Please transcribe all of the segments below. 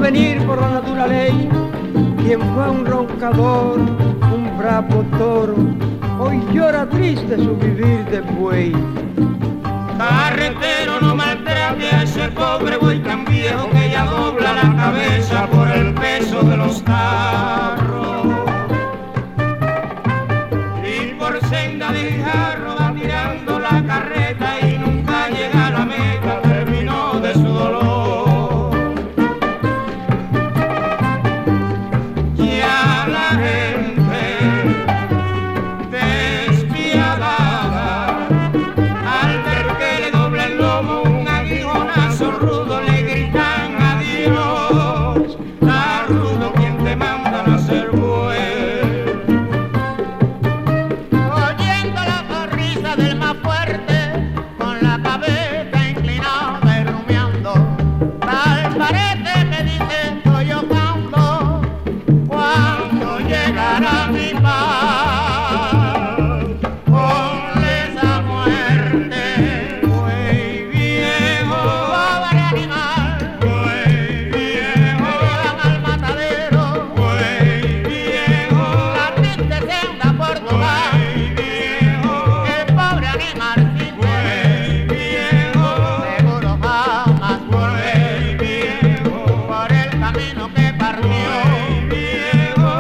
venir por la natura ley, quien fue un roncador, un bravo toro, hoy llora triste su vivir de buey. Carretero, no maltrate a ese pobre buey tan viejo que ya dobla la cabeza por el peso de los tarros. Y por senda de jarro va tirando la carreta y nunca llega a la meta, terminó de su dolor. Ya la gente despiadada, al ver que le dobla el lomo un aguijonazo rudo, le gritan adiós. Está rudo quien te manda a nacer buey. Oyendo la corrisa del más fuerte, con la cabeza inclinada y rumiando, tal parece que dice estoy llorando, cuando llegará mi paz, ponle esa muerte. Buey viejo, Pobre animal, buey viejo, me llevan al matadero, buey viejo, la triste senda Portugal, buey viejo, el pobre animal sin buey viejo, seguro jamás buey viejo, por el camino que partió. buey viejo,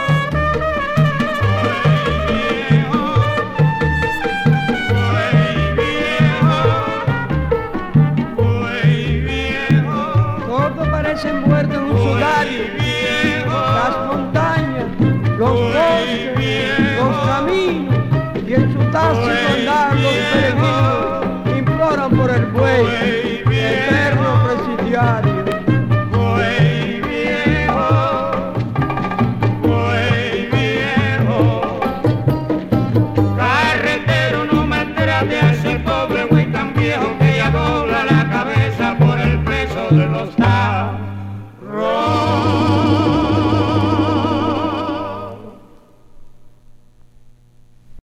buey viejo, Todo parece envuelto en un sudario, las montañas, los bosques, los caminos, y en su tácito andar los peregrinos imploran por el buey, eterno presidiario. buey viejo, buey viejo. Carretero, no maltrate a ese pobre buey tan viejo que ya dobla la cabeza por el peso de los